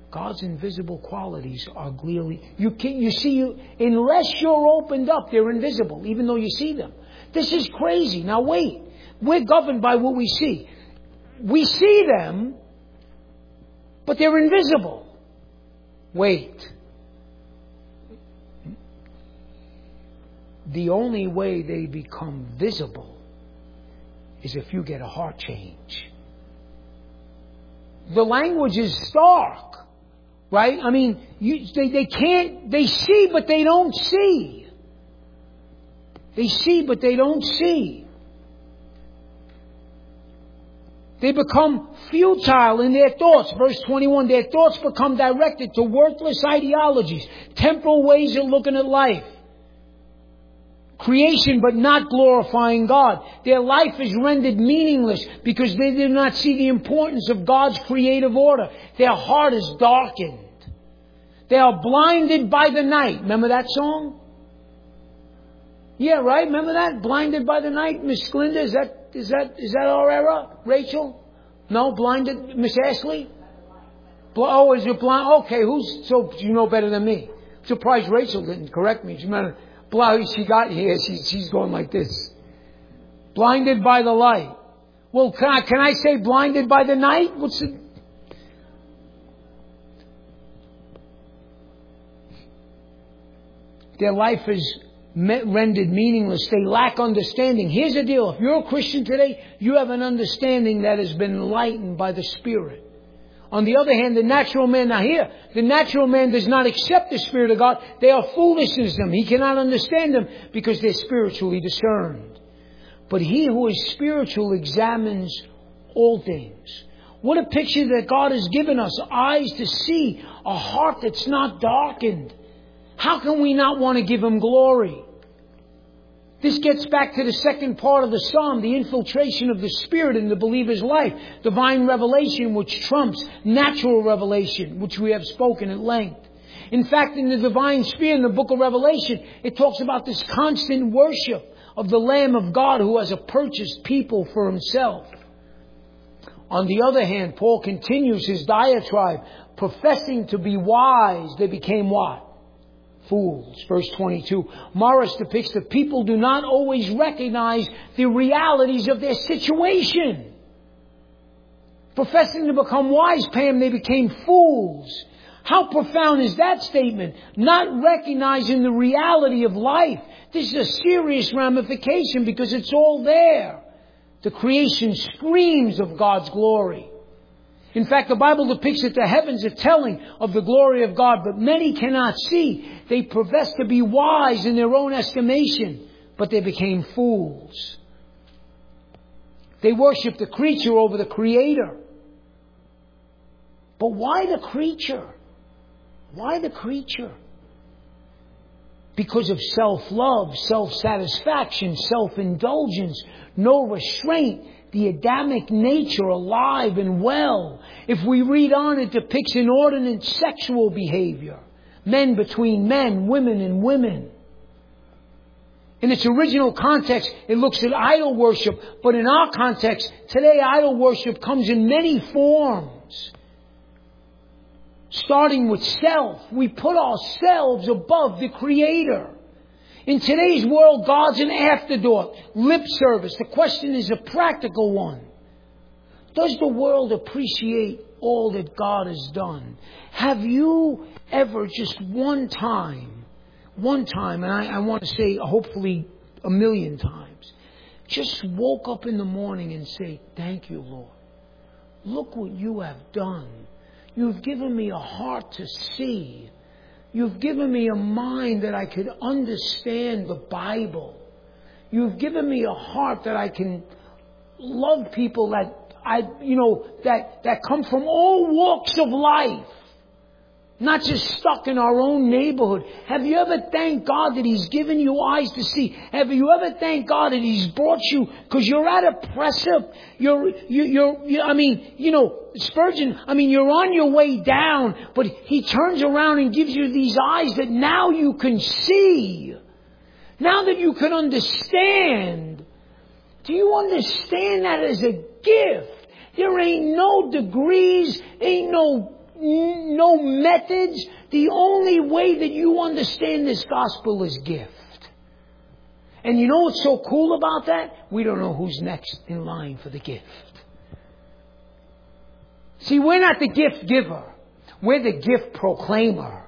God's invisible qualities are clearly... You can't, you see, you, unless you're opened up, they're invisible, even though you see them. This is crazy. Now wait. We're governed by what we see. We see them, but they're invisible. Wait. The only way they become visible is if you get a heart change. The language is stark, right? I mean, you, they, they can't, they see, but they don't see. They see, but they don't see. They become futile in their thoughts. Verse twenty-one, their thoughts become directed to worthless ideologies, temporal ways of looking at life. Creation, but not glorifying God. Their life is rendered meaningless because they do not see the importance of God's creative order. Their heart is darkened. They are blinded by the night. Remember that song? Yeah, right? Remember that? Blinded by the night? Miss Glinda, is that, is that, is that our era? Rachel? No? Blinded? Miss Ashley? Oh, is it blind? Okay, who's, so you know better than me. Surprised Rachel didn't correct me. She remember, she got here, she, she's going like this. Blinded by the light. Well, can I, can I say blinded by the night? What's it? Their life is rendered meaningless. They lack understanding. Here's the deal. If you're a Christian today, you have an understanding that has been enlightened by the Spirit. On the other hand, the natural man, now here, the natural man does not accept the Spirit of God. They are foolishness to him. He cannot understand them because they're spiritually discerned. But he who is spiritual examines all things. What a picture that God has given us. Eyes to see, a heart that's not darkened. How can we not want to give Him glory? This gets back to the second part of the Psalm, the infiltration of the Spirit in the believer's life. Divine revelation, which trumps natural revelation, which we have spoken at length. In fact, in the divine sphere, in the book of Revelation, it talks about this constant worship of the Lamb of God who has a purchased people for Himself. On the other hand, Paul continues his diatribe, professing to be wise, they became what? Fools. Verse twenty-two. Morris depicts that people do not always recognize the realities of their situation. Professing to become wise, Pam, they became fools. How profound is that statement? Not recognizing the reality of life. This is a serious ramification because it's all there. The creation screams of God's glory. In fact, the Bible depicts that the heavens are telling of the glory of God, but many cannot see. They profess to be wise in their own estimation, but they became fools. They worship the creature over the Creator. But why the creature? Why the creature? Because of self-love, self-satisfaction, self-indulgence, no restraint. The Adamic nature alive and well. If we read on, it depicts inordinate sexual behavior. Men between men, women and women. In its original context, it looks at idol worship. But in our context, today idol worship comes in many forms. Starting with self. We put ourselves above the Creator. In today's world, God's an afterthought, lip service. The question is a practical one. Does the world appreciate all that God has done? Have you ever just one time, one time, and I, I want to say hopefully a million times, just woke up in the morning and say, thank you, Lord. Look what you have done. You've given me a heart to see. You've given me a mind that I could understand the Bible. You've given me a heart that I can love people that I, you know, that, that come from all walks of life. Not just stuck in our own neighborhood. Have you ever thanked God that He's given you eyes to see? Have you ever thanked God that He's brought you, because you're at a precipice, you're, you, you're, you, I mean, you know, Spurgeon, I mean, you're on your way down, but He turns around and gives you these eyes that now you can see. Now that you can understand. Do you understand that as a gift? There ain't no degrees, ain't no no methods. The only way that you understand this gospel is gift. And you know what's so cool about that? We don't know who's next in line for the gift. See, we're not the gift giver. We're the gift proclaimer.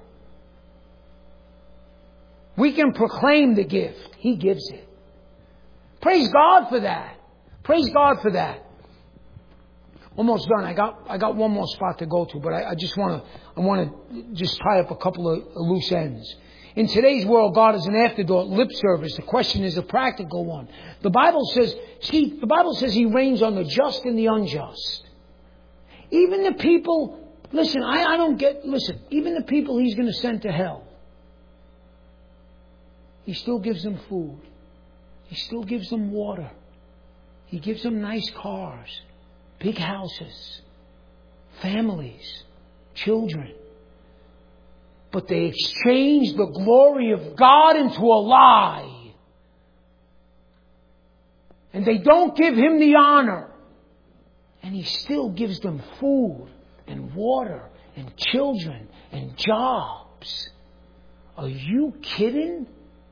We can proclaim the gift. He gives it. Praise God for that. Praise God for that. Almost done. I got I got one more spot to go to, but I, I just want to I want to just tie up a couple of loose ends. In today's world, God is an afterthought, lip service. The question is a practical one. The Bible says, see, the Bible says He reigns on the just and the unjust. Even the people, listen, I, I don't get, listen, even the people He's going to send to hell, He still gives them food. He still gives them water. He gives them nice cars, big houses, families, children. But they exchange the glory of God into a lie. And they don't give Him the honor. And He still gives them food and water and children and jobs. Are you kidding?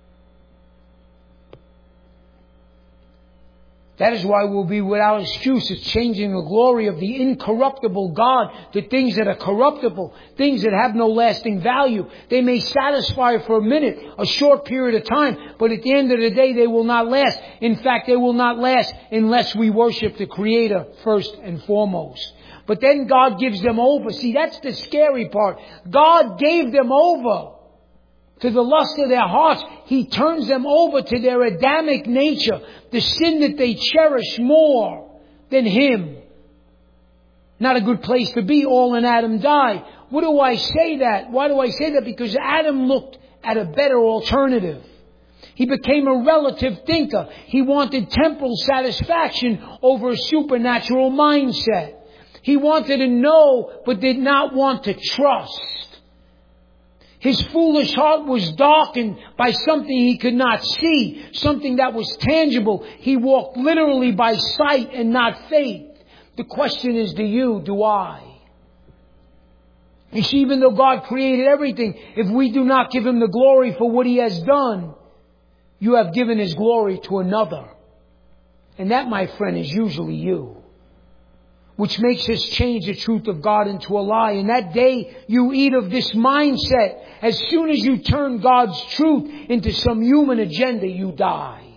That is why we'll be without excuse. It's changing the glory of the incorruptible God to things that are corruptible, things that have no lasting value. They may satisfy for a minute, a short period of time, but at the end of the day, they will not last. In fact, they will not last unless we worship the Creator first and foremost. But then God gives them over. See, that's the scary part. God gave them over to the lust of their hearts. He turns them over to their Adamic nature, the sin that they cherish more than Him. Not a good place to be. All in Adam died. What do I say that? Why do I say that? Because Adam looked at a better alternative. He became a relative thinker. He wanted temporal satisfaction over a supernatural mindset. He wanted to know, but did not want to trust. His foolish heart was darkened by something he could not see, something that was tangible. He walked literally by sight and not faith. The question is, do you, do I? You see, even though God created everything, if we do not give Him the glory for what He has done, you have given His glory to another. And that, my friend, is usually you. Which makes us change the truth of God into a lie. And that day you eat of this mindset, as soon as you turn God's truth into some human agenda, you die.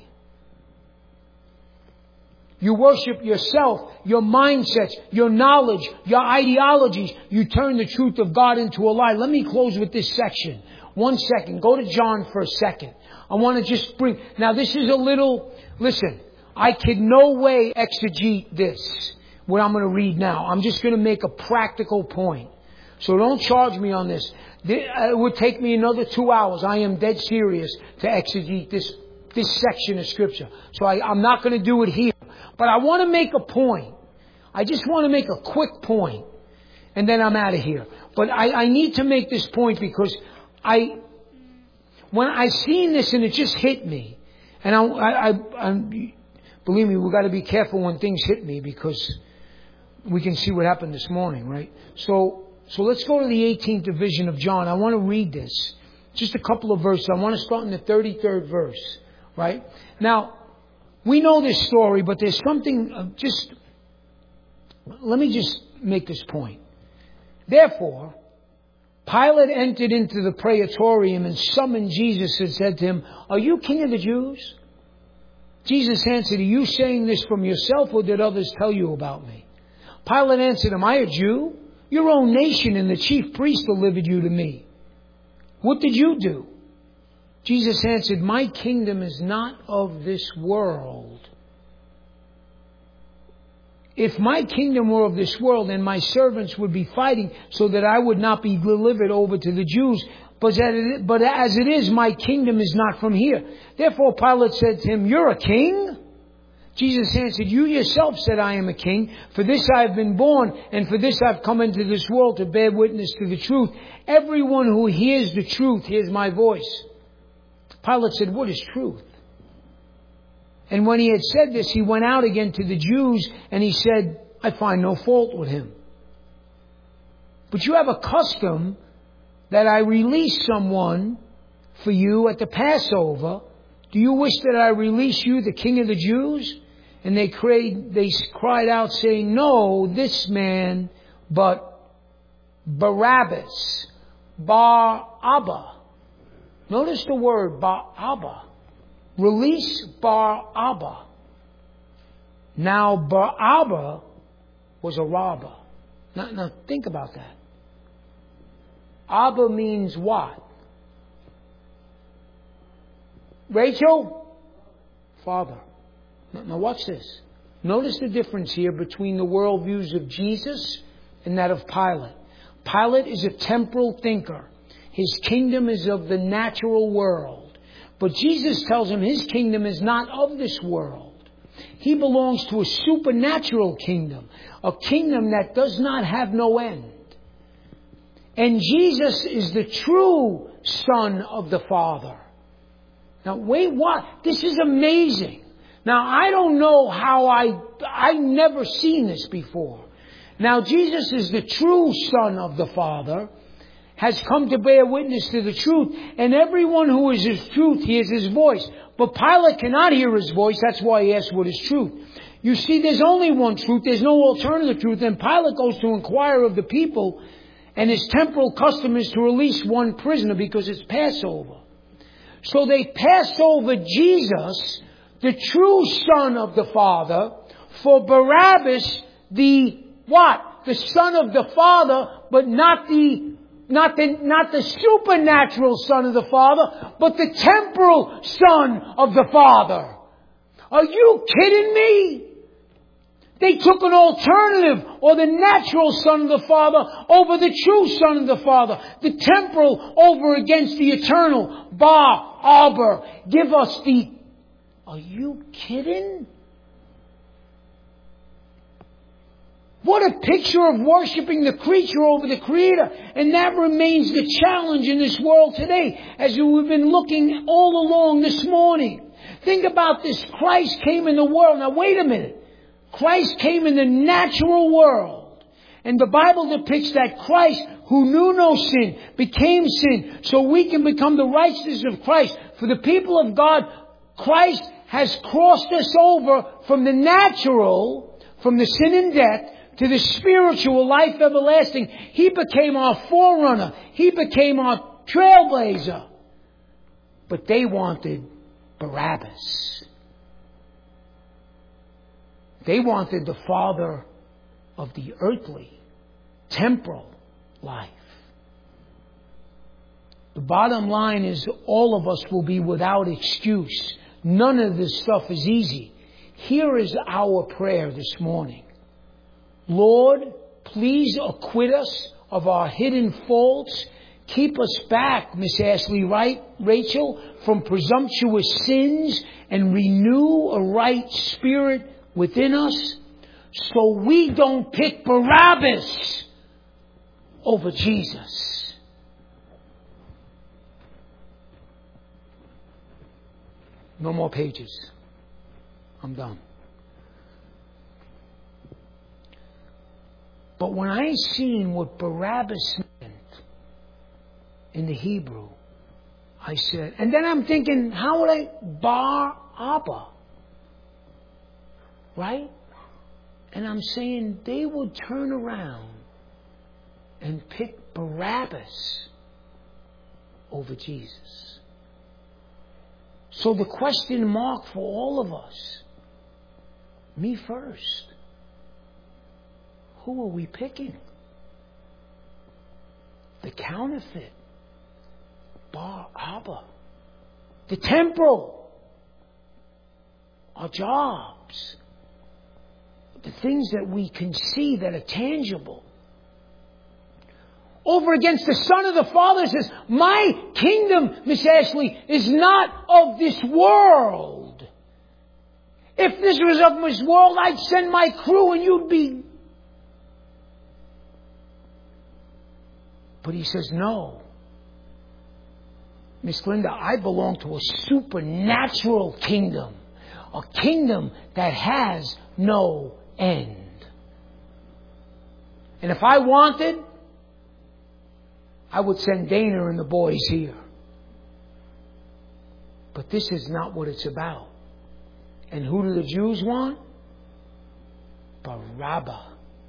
You worship yourself, your mindsets, your knowledge, your ideologies. You turn the truth of God into a lie. Let me close with this section. One second. Go to John for a second. I want to just bring... Now this is a little... Listen, I can no way exegete this. What I'm going to read now. I'm just going to make a practical point. So don't charge me on this. It would take me another two hours. I am dead serious to exegete this, this section of Scripture. So I, I'm not going to do it here. But I want to make a point. I just want to make a quick point. And then I'm out of here. But I, I need to make this point because I, when I seen this and it just hit me. And I, I, I I'm, believe me, we've got to be careful when things hit me because we can see what happened this morning, right? So, so let's go to the eighteenth division of John. I want to read this. Just a couple of verses. I want to start in the thirty-third verse, right? Now, we know this story, but there's something uh, just, let me just make this point. Therefore, Pilate entered into the praetorium and summoned Jesus and said to Him, "Are you King of the Jews?" Jesus answered, "Are you saying this from yourself or did others tell you about me?" Pilate answered, "Am I a Jew? Your own nation and the chief priest delivered you to me. What did you do?" Jesus answered, "My kingdom is not of this world. If my kingdom were of this world, then my servants would be fighting so that I would not be delivered over to the Jews. But as it is, my kingdom is not from here." Therefore Pilate said to Him, "You're a king?" Jesus answered, "You yourself said I am a king. For this I have been born, and for this I have come into this world to bear witness to the truth. Everyone who hears the truth hears my voice." Pilate said, "What is truth?" And when he had said this, he went out again to the Jews, and he said, "I find no fault with him." But you have a custom that I release someone for you at the Passover. Do you wish that I release you, the King of the Jews? And they cried, they cried out saying, no, this man, but Barabbas, Bar-Abba. Notice the word Bar-Abba. Release Bar-Abba. Now Bar-Abba was a robber. Now, now think about that. Abba means what? Rachel? Father. Now, now watch this. Notice the difference here between the worldviews of Jesus and that of Pilate. Pilate is a temporal thinker. His kingdom is of the natural world. But Jesus tells him his kingdom is not of this world. He belongs to a supernatural kingdom. A kingdom that does not have no end. And Jesus is the true Son of the Father. Now wait, what? This is amazing. Now I don't know how I, I never seen this before. Now Jesus is the true Son of the Father, has come to bear witness to the truth, and everyone who is His truth hears His voice. But Pilate cannot hear His voice, that's why he asked what is truth. You see, there's only one truth, there's no alternative truth, and Pilate goes to inquire of the people, and his temporal custom is to release one prisoner because it's Passover. So they pass over Jesus, the true Son of the Father, for Barabbas, the what? The Son of the Father, but not the, not the, not the supernatural Son of the Father, but the temporal Son of the Father. Are you kidding me? They took an alternative, or the natural Son of the Father over the true Son of the Father. The temporal over against the eternal. Bar-Abba. Give us the... Are you kidding? What a picture of worshiping the creature over the Creator. And that remains the challenge in this world today, as we've been looking all along this morning. Think about this. Christ came in the world. Now wait a minute. Christ came in the natural world. And the Bible depicts that Christ, who knew no sin, became sin so we can become the righteousness of Christ. For the people of God, Christ has crossed us over from the natural, from the sin and death, to the spiritual life everlasting. He became our forerunner. He became our trailblazer. But they wanted Barabbas. They wanted the father of the earthly, temporal life. The bottom line is all of us will be without excuse. None of this stuff is easy. Here is our prayer this morning. Lord, please acquit us of our hidden faults. Keep us back, Miss Ashley, right, Rachel, from presumptuous sins, and renew a right spirit within us, so we don't pick Barabbas over Jesus. No more pages. I'm done. But when I seen what Barabbas meant in the Hebrew, I said, and then I'm thinking, how would I Bar-Abba? Right? And I'm saying they would turn around and pick Barabbas over Jesus. So the question mark for all of us, me first, who are we picking? The counterfeit, Bar-Abba. The temporal, our jobs. The things that we can see that are tangible. Over against the Son of the Father says, my kingdom, Miss Ashley, is not of this world. If this was of this world, I'd send my crew and you'd be... But he says, no. Miss Linda, I belong to a supernatural kingdom. A kingdom that has no end. And if I wanted, I would send Dana and the boys here. But this is not what it's about. And who do the Jews want? Barabbas.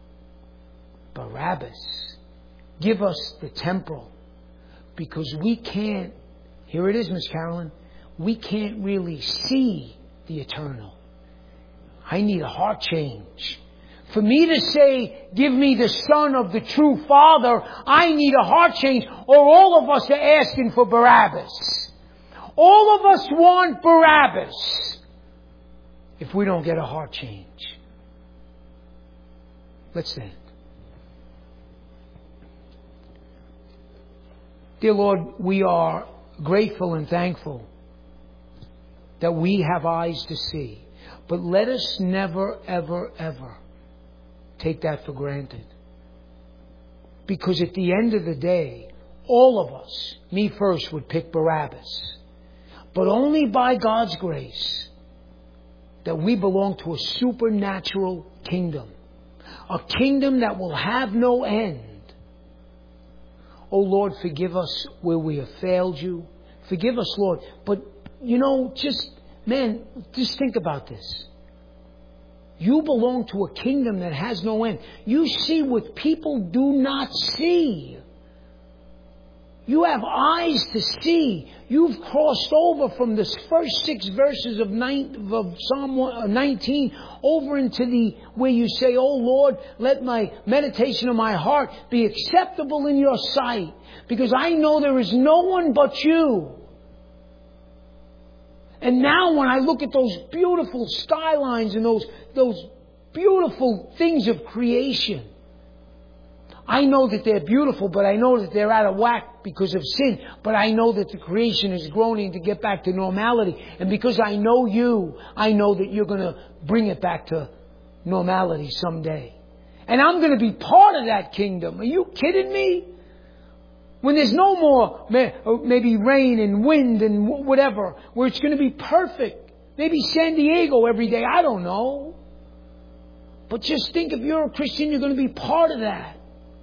Barabbas. Give us the temporal. Because we can't, here it is, Miss Carolyn, we can't really see the eternal. I need a heart change. For me to say, give me the Son of the true Father, I need a heart change, or all of us are asking for Barabbas. All of us want Barabbas if we don't get a heart change. Let's stand. Dear Lord, we are grateful and thankful that we have eyes to see. But let us never, ever, ever take that for granted. Because at the end of the day, all of us, me first, would pick Barabbas. But only by God's grace that we belong to a supernatural kingdom. A kingdom that will have no end. Oh Lord, forgive us where we have failed you. Forgive us, Lord. But, you know, just, man, just think about this. You belong to a kingdom that has no end. You see what people do not see. You have eyes to see. You've crossed over from the first six verses of, nine, of Psalm nineteen over into the where you say, "Oh Lord, let my meditation of my heart be acceptable in your sight, because I know there is no one but you." And now when I look at those beautiful skylines and those those beautiful things of creation, I know that they're beautiful, but I know that they're out of whack because of sin. But I know that the creation is groaning to get back to normality. And because I know you, I know that you're going to bring it back to normality someday. And I'm going to be part of that kingdom. Are you kidding me? When there's no more maybe rain and wind and whatever, where it's going to be perfect. Maybe San Diego every day. I don't know. But just think, if you're a Christian, you're going to be part of that.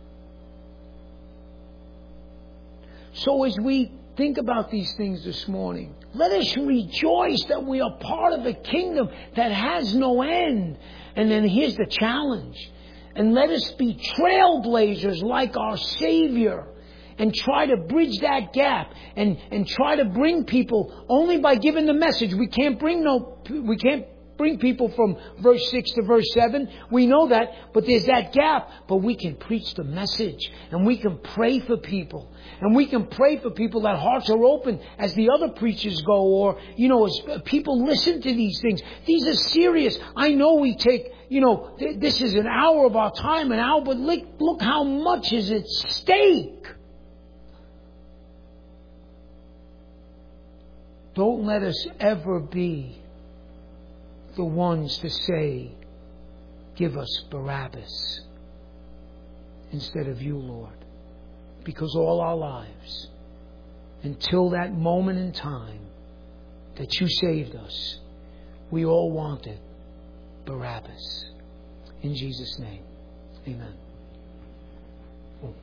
So as we think about these things this morning, let us rejoice that we are part of a kingdom that has no end. And then here's the challenge. And let us be trailblazers like our Savior, and try to bridge that gap, and, and try to bring people only by giving the message. We can't bring no, we can't bring people from verse six to verse seven. We know that, but there's that gap. But we can preach the message, and we can pray for people, and we can pray for people that hearts are open as the other preachers go, or, you know, as people listen to these things. These are serious. I know we take, you know, th- this is an hour of our time, an hour, but look, look how much is at stake. Don't let us ever be the ones to say, give us Barabbas instead of you, Lord. Because all our lives, until that moment in time that you saved us, we all wanted Barabbas. In Jesus' name, amen.